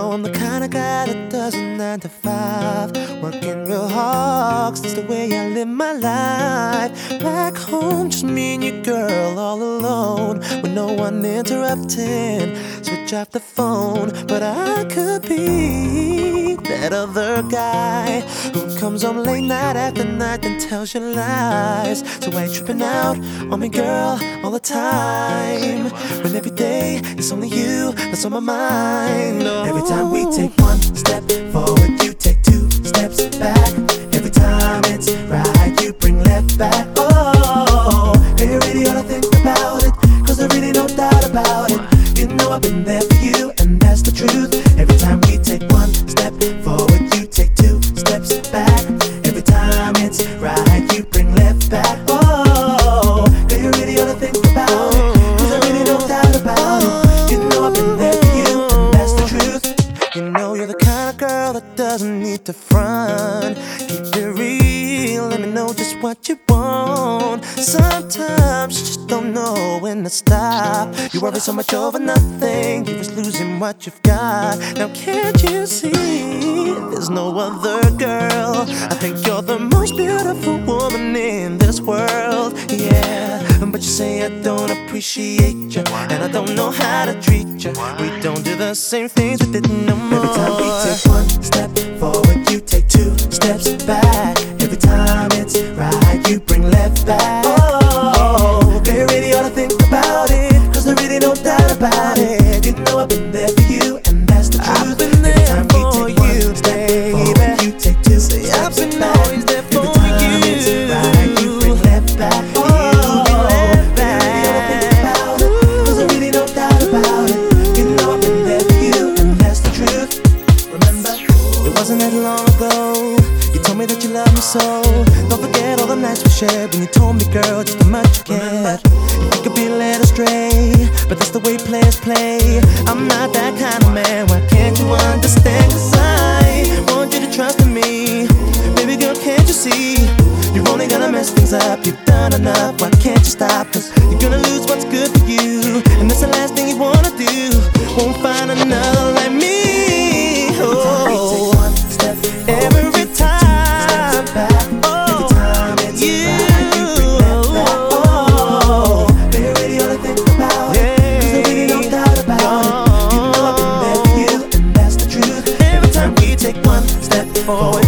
know I'm the kind of guy that does a 9 to 5, working real hard, 'cause that's the way I live my life. Back home, just me and your girl all alone, with no one interrupting. Switch off the phone, but I could be that other guy who comes home late night after night and tells you lies. So why you tripping out on me, girl, all the time, when every day it's only you that's on my mind? Every time we take one step forward, you take 2 steps back. Every time it's right, you bring left back. Oh, you really ought to think about it, 'cause there's really no doubt about it. You know I've been there for you, and that's the truth. Every time we take one step forward, you take 2 steps back. Every time it's right, you bring left back. Oh, girl, you really ought to think about it, 'cause there's really no doubt about it. You know I've been there for you, and that's the truth. You know you're the kind of girl that doesn't need to front. Keep it real, let me know just what you want. Sometimes you just don't know when to stop. You worry so much over nothing, you're just losing what you've got. Now can't you see, there's no other girl. I think you're the most beautiful woman in this world, yeah. But you say I don't appreciate you, and I don't know how to treat you. We don't do the same things we did no more. Every time we take one step forward, you take 2 steps back. Every time it's right, you bring left back. Oh, girl, you really ought to think about it, 'cause there's really no doubt about it. You know I've been there for you, and that's the truth. I've been there for you, baby. You take 2 steps I've been back. always there for Every time you. it's right, you bring left back. Oh, girl, you really ought to think about it, 'cause there's really no doubt about it. You know I've been there for you, and that's the truth. Remember, it wasn't that long ago you told me that you love me so. Don't forget all the nights we shared when you told me, girl, just how much you cared. You could be led astray, but that's the way players play. I'm not that kind of man, why can't you understand? 'Cause I want you to trust in me. Baby girl, can't you see, you're only gonna mess things up. You've done enough, why can't you stop? 'Cause you're gonna lose what's good for you, and that's the last thing you wanna do. Won't find another like me. Oh, every time, oh, you really ought to think about it, 'cause there really no doubt about it. You know I've been there for you, and that's the truth. Every time we take one step forward,